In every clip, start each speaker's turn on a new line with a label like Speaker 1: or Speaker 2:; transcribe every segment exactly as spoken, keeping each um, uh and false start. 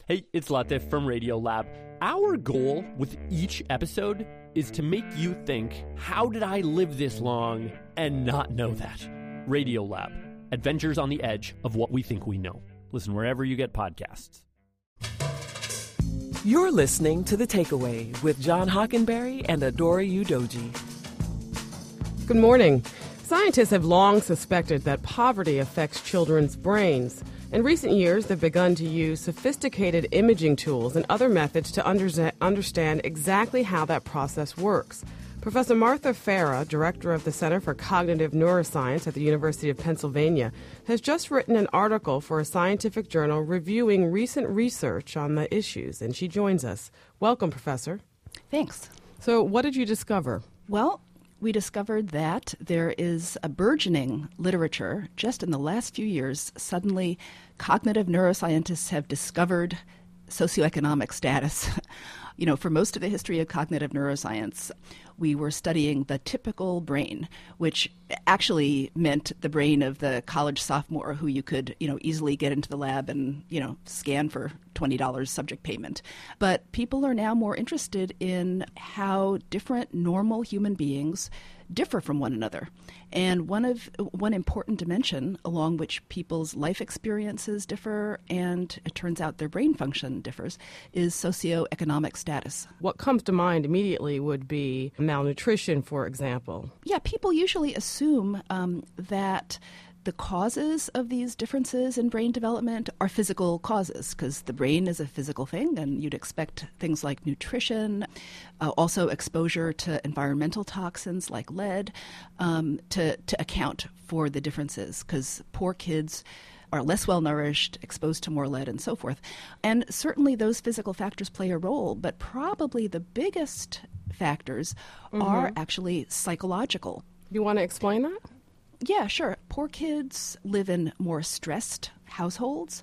Speaker 1: Hey, it's Latif from Radiolab. Our goal with each episode is to make you think, how did I live this long and not know that? Radiolab, adventures on the edge of what we think we know. Listen wherever you get podcasts.
Speaker 2: You're listening to The Takeaway with John Hockenberry and Adora Udoji.
Speaker 3: Good morning. Scientists have long suspected that poverty affects children's brains. In recent years, they've begun to use sophisticated imaging tools and other methods to under- understand exactly how that process works. Professor Martha Farah, director of the Center for Cognitive Neuroscience at the University of Pennsylvania, has just written an article for a scientific journal reviewing recent research on the issues, and she joins us. Welcome, Professor.
Speaker 4: Thanks.
Speaker 3: So what did you discover?
Speaker 4: Well, we discovered that there is a burgeoning literature. Just in the last few years, suddenly cognitive neuroscientists have discovered socioeconomic status. You know, for most of the history of cognitive neuroscience, we were studying the typical brain, which actually meant the brain of the college sophomore who you could, you know, easily get into the lab and, you know, scan for twenty dollars subject payment. But people are now more interested in how different normal human beings differ from one another. And one of one important dimension along which people's life experiences differ, and it turns out their brain function differs, is socioeconomic status.
Speaker 3: What comes to mind immediately would be malnutrition, for example.
Speaker 4: Yeah, people usually assume um, that the causes of these differences in brain development are physical causes, because the brain is a physical thing, and you'd expect things like nutrition, uh, also exposure to environmental toxins like lead, um, to, to account for the differences, because poor kids are less well-nourished, exposed to more lead, and so forth. And certainly those physical factors play a role, but probably the biggest factors mm-hmm. are actually psychological.
Speaker 3: You want to explain that?
Speaker 4: Yeah, sure. Poor kids live in more stressed households,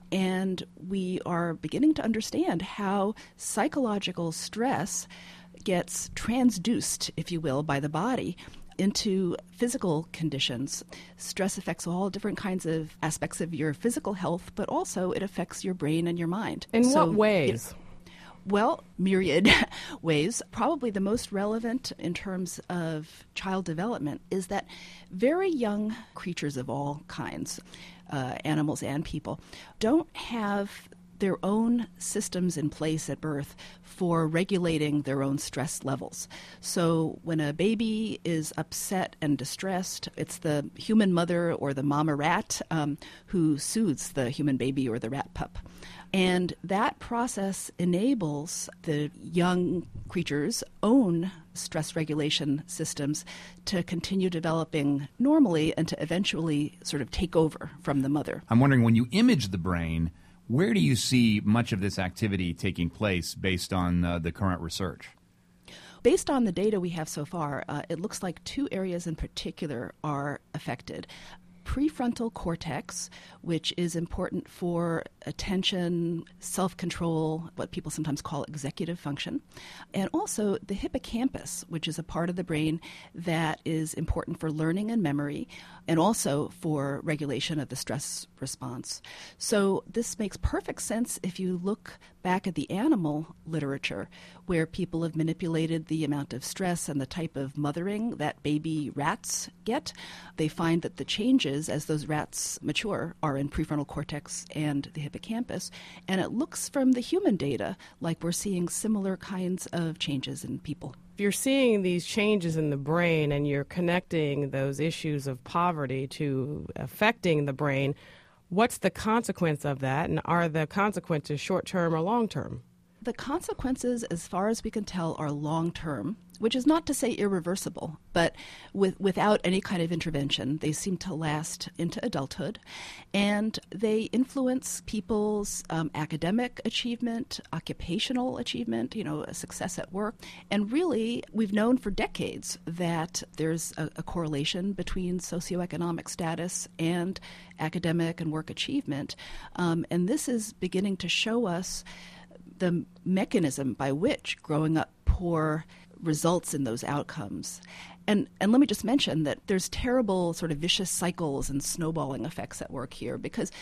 Speaker 4: and we are beginning to understand how psychological stress gets transduced, if you will, by the body into physical conditions. Stress affects all different kinds of aspects of your physical health, but also it affects your brain and your mind.
Speaker 3: In
Speaker 4: so,
Speaker 3: what ways?
Speaker 4: You know, Well, myriad ways. Probably the most relevant in terms of child development is that very young creatures of all kinds, uh, animals and people, don't have their own systems in place at birth for regulating their own stress levels. So when a baby is upset and distressed, it's the human mother or the mama rat um, who soothes the human baby or the rat pup. And that process enables the young creature's own stress regulation systems to continue developing normally and to eventually sort of take over from the mother.
Speaker 5: I'm wondering, when you image the brain, where do you see much of this activity taking place based on uh, the current research?
Speaker 4: Based on the data we have so far, uh, it looks like two areas in particular are affected. Prefrontal cortex, which is important for attention, self-control, what people sometimes call executive function, and also the hippocampus, which is a part of the brain that is important for learning and memory, and also for regulation of the stress response. So this makes perfect sense if you look back at the animal literature, where people have manipulated the amount of stress and the type of mothering that baby rats get. They find that the changes as those rats mature are in prefrontal cortex and the hippocampus. And it looks from the human data like we're seeing similar kinds of changes in people.
Speaker 3: If you're seeing these changes in the brain and you're connecting those issues of poverty to affecting the brain, what's the consequence of that, and are the consequences short-term or long-term?
Speaker 4: The consequences, as far as we can tell, are long-term, which is not to say irreversible, but with, without any kind of intervention, they seem to last into adulthood, and they influence people's um, academic achievement, occupational achievement, you know, success at work. And really, we've known for decades that there's a, a correlation between socioeconomic status and academic and work achievement, um, and this is beginning to show us the mechanism by which growing up poor results in those outcomes. And and let me just mention that there's terrible sort of vicious cycles and snowballing effects at work here, because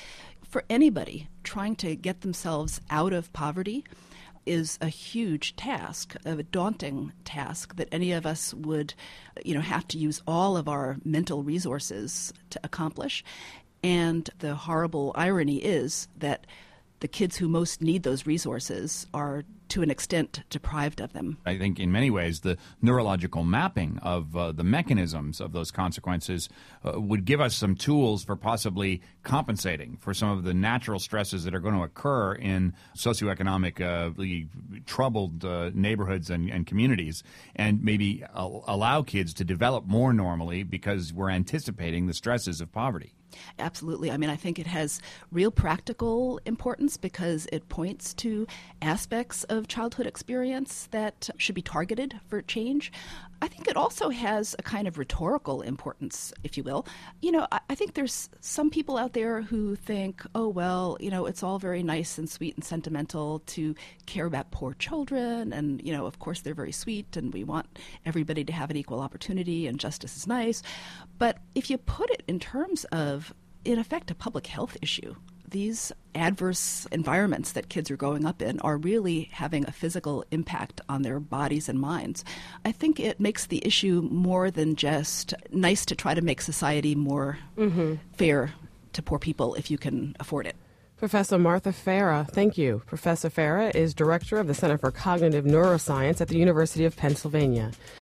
Speaker 4: for anybody trying to get themselves out of poverty is a huge task, a daunting task that any of us would, you know, have to use all of our mental resources to accomplish. And the horrible irony is that the kids who most need those resources are, to an extent, deprived of them.
Speaker 5: I think in many ways the neurological mapping of uh, the mechanisms of those consequences uh, would give us some tools for possibly compensating for some of the natural stresses that are going to occur in socioeconomically uh, troubled uh, neighborhoods and, and communities, and maybe uh, allow kids to develop more normally because we're anticipating the stresses of poverty.
Speaker 4: Absolutely. I mean, I think it has real practical importance because it points to aspects of childhood experience that should be targeted for change. I think it also has a kind of rhetorical importance, if you will. You know, I, I think there's some people out there who think, oh, well, you know, it's all very nice and sweet and sentimental to care about poor children. And, you know, of course, they're very sweet and we want everybody to have an equal opportunity and justice is nice. But if you put it in terms of, in effect, a public health issue, these adverse environments that kids are growing up in are really having a physical impact on their bodies and minds. I think it makes the issue more than just nice to try to make society more mm-hmm. fair to poor people if you can afford it.
Speaker 3: Professor Martha Farah, thank you. Professor Farah is director of the Center for Cognitive Neuroscience at the University of Pennsylvania.